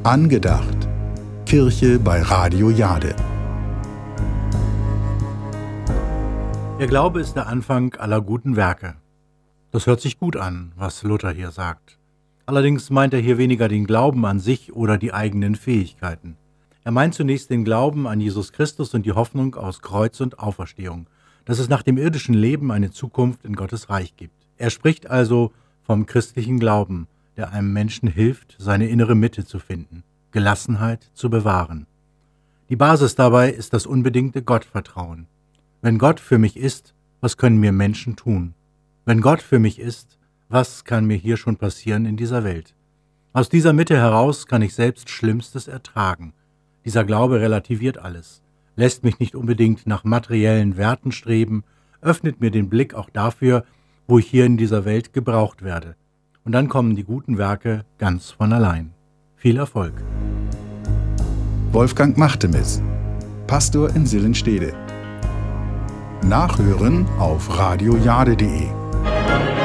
Angedacht. Kirche bei Radio Jade. Der Glaube ist der Anfang aller guten Werke. Das hört sich gut an, was Luther hier sagt. Allerdings meint er hier weniger den Glauben an sich oder die eigenen Fähigkeiten. Er meint zunächst den Glauben an Jesus Christus und die Hoffnung aus Kreuz und Auferstehung, dass es nach dem irdischen Leben eine Zukunft in Gottes Reich gibt. Er spricht also vom christlichen Glauben, der einem Menschen hilft, seine innere Mitte zu finden, Gelassenheit zu bewahren. Die Basis dabei ist das unbedingte Gottvertrauen. Wenn Gott für mich ist, was können mir Menschen tun? Wenn Gott für mich ist, was kann mir hier schon passieren in dieser Welt? Aus dieser Mitte heraus kann ich selbst Schlimmstes ertragen. Dieser Glaube relativiert alles, lässt mich nicht unbedingt nach materiellen Werten streben, öffnet mir den Blick auch dafür, wo ich hier in dieser Welt gebraucht werde. Und dann kommen die guten Werke ganz von allein. Viel Erfolg. Wolfgang Machtemis, Pastor in Sillenstede. Nachhören auf radiojade.de.